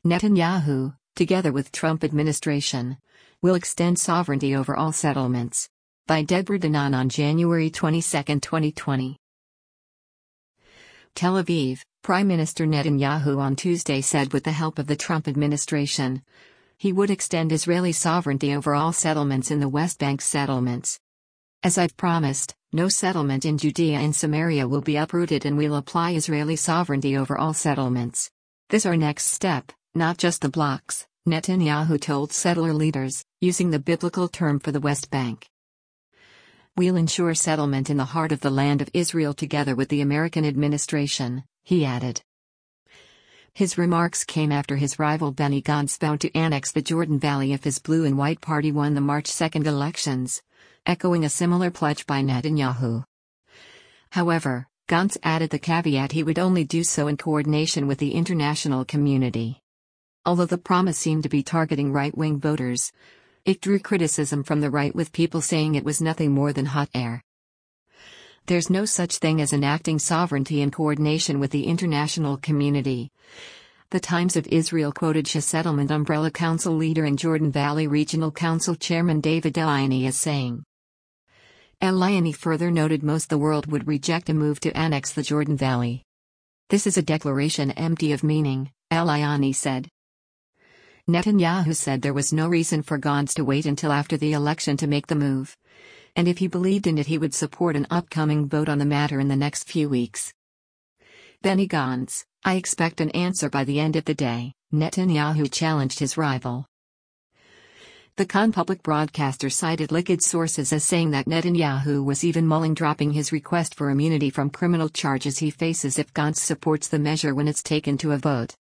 Netanyahu, together with Trump administration, will extend sovereignty over all settlements. By Deborah Danan on January 22, 2020. Tel Aviv, Prime Minister Netanyahu on Tuesday said with the help of the Trump administration, he would extend Israeli sovereignty over all settlements in the West Bank settlements. As I've promised, no settlement in Judea and Samaria will be uprooted, and we'll apply Israeli sovereignty over all settlements. This is our next step, not just the blocks, Netanyahu told settler leaders, using the biblical term for the West Bank. We'll ensure settlement in the heart of the land of Israel together with the American administration, he added. His remarks came after his rival Benny Gantz vowed to annex the Jordan Valley if his blue and white party won the March 2 elections, echoing a similar pledge by Netanyahu. However, Gantz added the caveat he would only do so in coordination with the international community. Although the promise seemed to be targeting right-wing voters, it drew criticism from the right, with people saying it was nothing more than hot air. There's no such thing as enacting sovereignty in coordination with the international community. The Times of Israel quoted Shia Settlement Umbrella Council leader and Jordan Valley Regional Council Chairman David Eliani as saying. Eliani further noted most the world would reject a move to annex the Jordan Valley. This is a declaration empty of meaning, Eliani said. Netanyahu said there was no reason for Gantz to wait until after the election to make the move, and if he believed in it he would support an upcoming vote on the matter in the next few weeks. Benny Gantz, I expect an answer by the end of the day, Netanyahu challenged his rival. The Kan public broadcaster cited Likud sources as saying that Netanyahu was even mulling dropping his request for immunity from criminal charges he faces if Gantz supports the measure when it's taken to a vote.